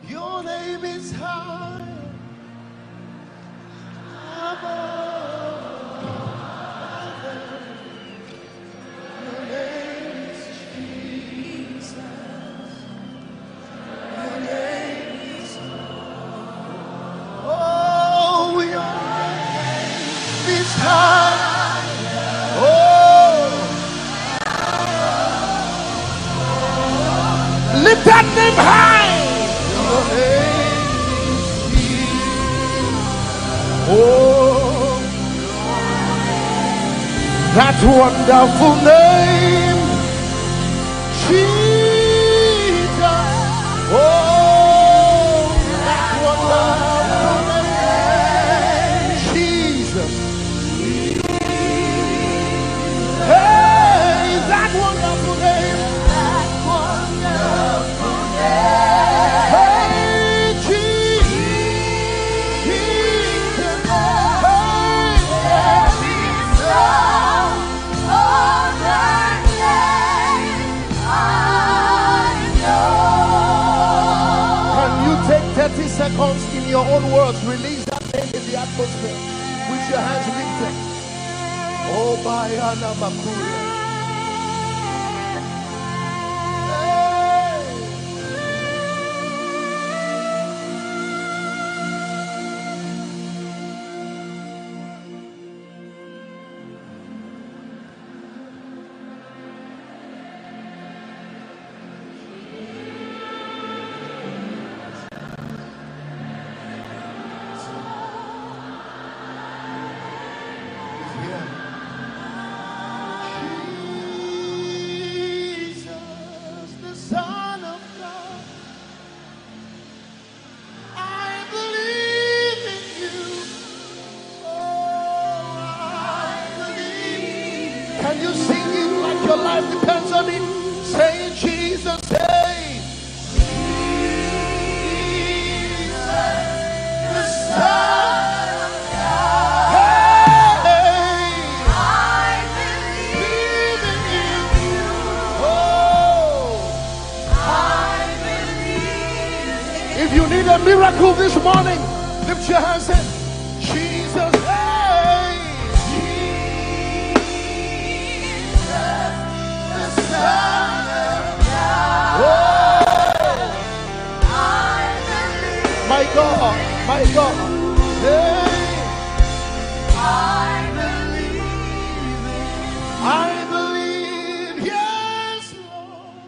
Your name is high above others. Your name is Jesus. Your name is oh, your name is high. Oh, lift that name high. Your name is Jesus. Oh, that wonderful name, Jesus. Oh, that wonderful name, Jesus. Hey, that wonderful name, hey, Jesus. Can you take 30 seconds in your own words? Release that name in the atmosphere with your hands lifted. Oh, Bayana Makuria. Jesus, the Son of God, I believe in you. Oh, I believe. Can you sing it like your life depends on it? Say Jesus, say Jesus, the Son of God. Hey, I believe in you. Oh, if you need a miracle this morning, lift your hands and Jesus, hey, Jesus, the Son of God. Oh, my God, my God. Hey, I believe, yes, Lord.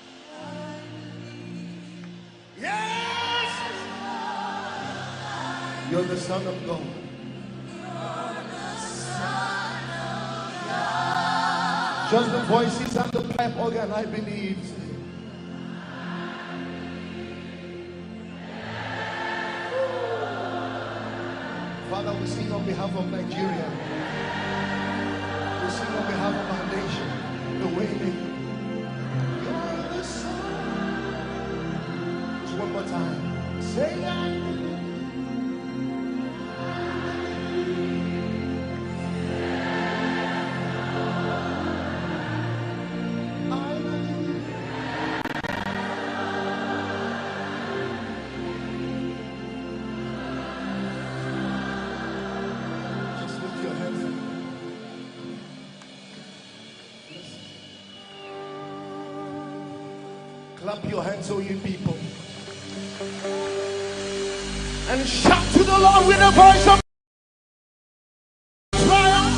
Yes, you're the Son of God. Just the voices and the pipe organ, I believe. Father, we sing on behalf of Nigeria. We sing on behalf of our nation. The way they you're the Son. Just one more time. Say I believe. Clap your hands, O you people, and shout to the Lord with a voice of triumph.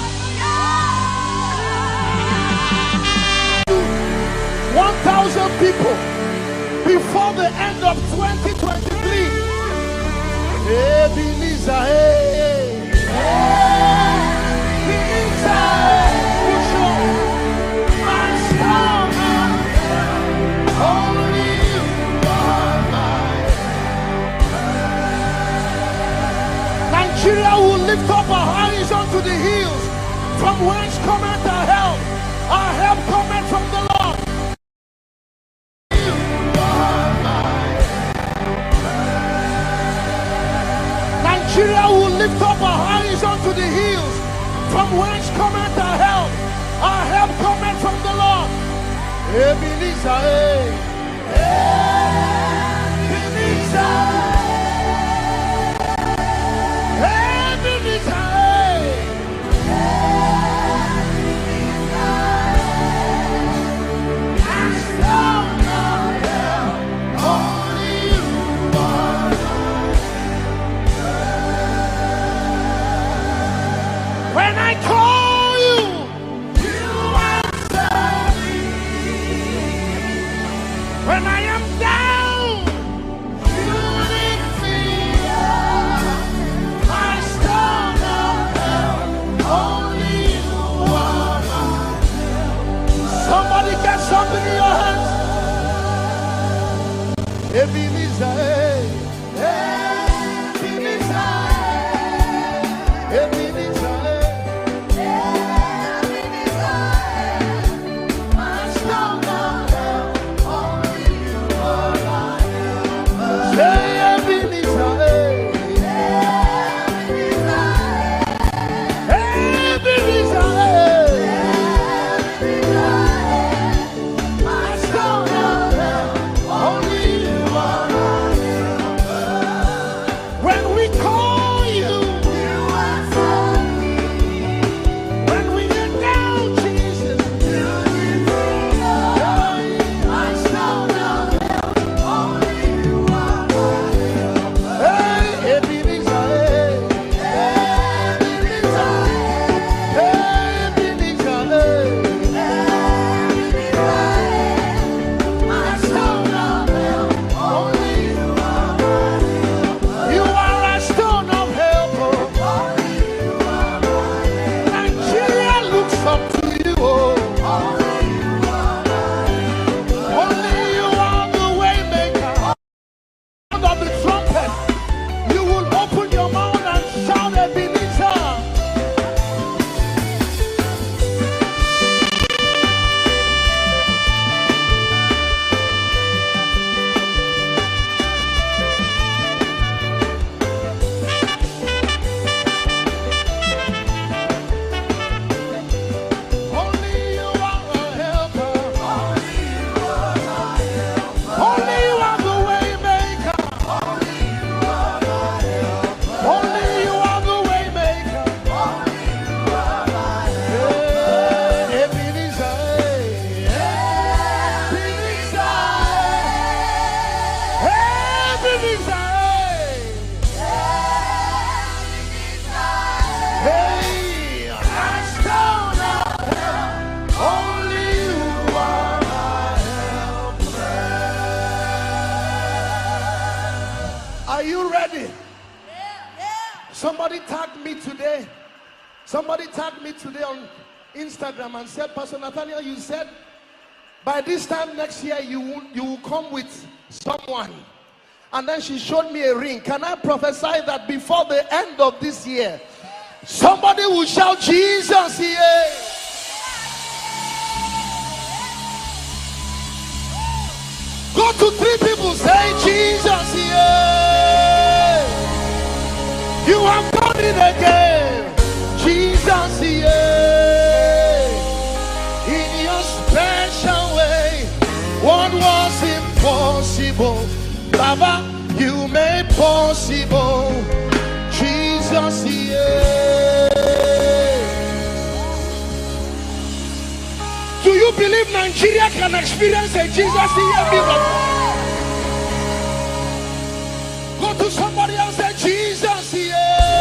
1,000 people before the end of 2023. Ebenezer, Nigeria will lift up our eyes unto the hills, from whence cometh our help. Our help cometh from the Lord. Nigeria will lift up our eyes unto the hills, from whence cometh our help. Our help cometh from the Lord. Ebenezer, Ebenezer. Somebody tagged me today. Somebody tagged me today on Instagram and said, Pastor Nathaniel, you said by this time next year you will come with someone. And then she showed me a ring. Can I prophesy that before the end of this year, somebody will shout Jesus here? Go to 3 people, say Jesus here. You have done it again. Jesus here. In your special way, what was impossible, Baba, you made possible. Jesus here. Do you believe Nigeria can experience a Jesus here miracle? Go to somebody else and say Jesus here.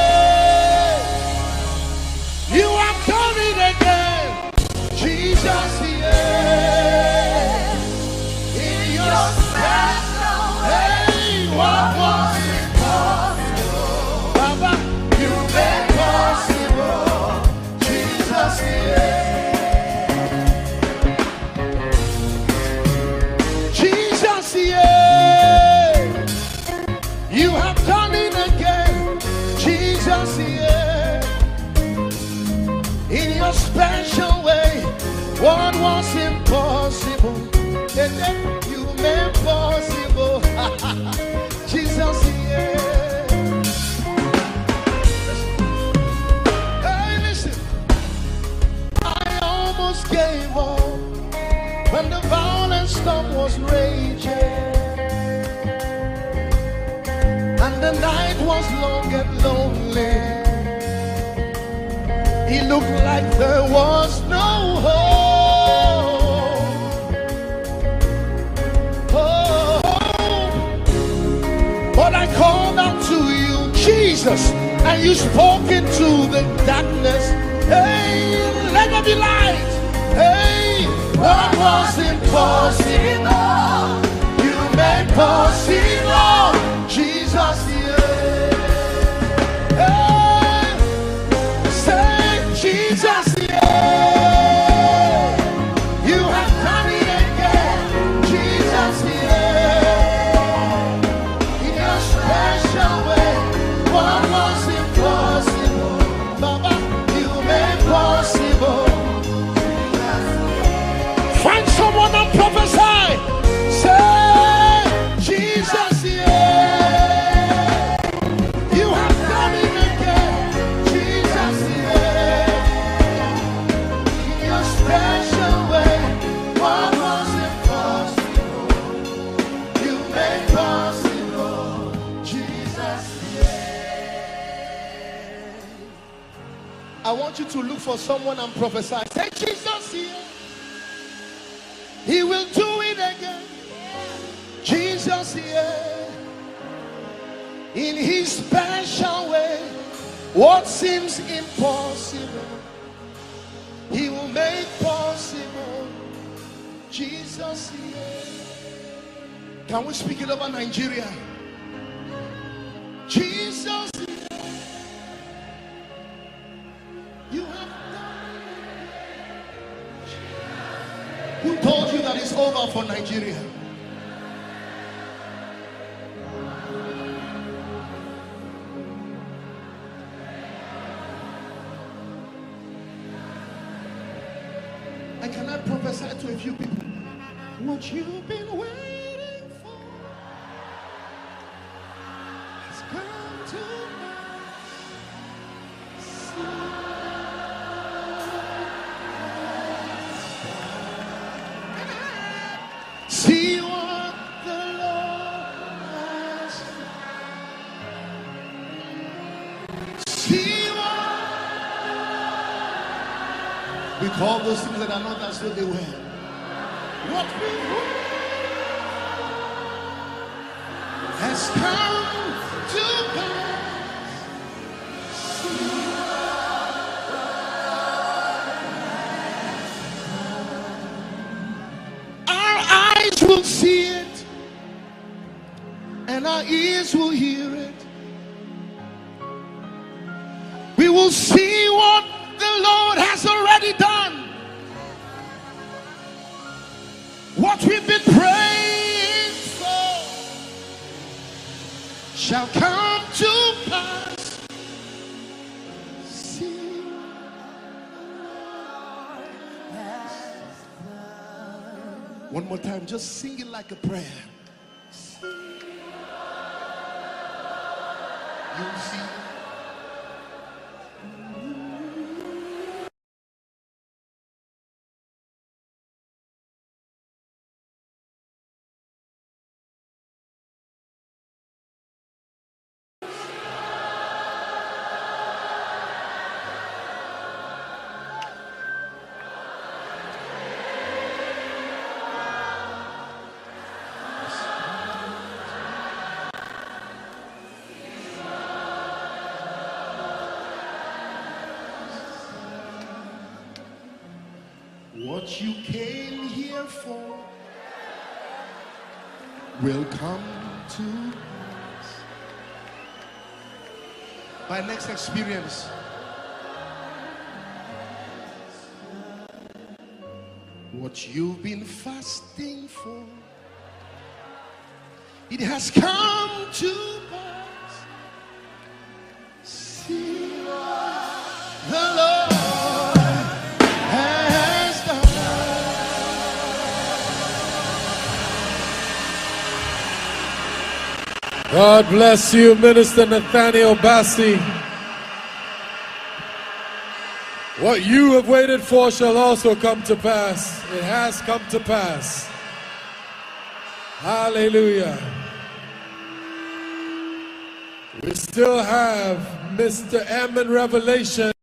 You have done it again. Jesus here. In your special way, what was impossible, Baba, you made possible. Jesus here. Jesus here. You have done it again. Jesus here. In your special way, what was impossible, and then you made possible. Jesus here. Hey, listen. I almost gave up when the violent storm was raging, and the night was long and lonely. It looked like there was no hope. Oh, but I called out to you, Jesus, and you spoke into the darkness. Hey, let there be light. Hey, what was impossible, you made possible. Jesus here. Hey, say Jesus here. You have done it again. Jesus here. a special way. What was impossible, you made possible. Jesus, yeah. I want you to look for someone and prophesy. Say, Jesus, yeah. He will do it again. Jesus, yeah. In his special way, what seems impossible, he will make possible. Jesus, yeah. Can we speak it over Nigeria? Jesus, yeah. You have done it. Who told you that it's over for Nigeria? Can I prophesy to a few people? What you've been waiting for has come to pass. See what the Lord has done. See what we call those things that are not as though they were. What we were has come to pass. Our eyes will see it, and our ears will hear it. We will see what the Lord has already done. What we've been praying for shall come to pass. See one more time, just sing it like a prayer. You'll see. What you came here for will come to pass. My next experience, what you've been fasting for, it has come to pass. See what the Lord has done. God bless you, Minister Nathaniel Bassey. What you have waited for shall also come to pass. It has come to pass. Hallelujah. We still have Mr. M in Revelation.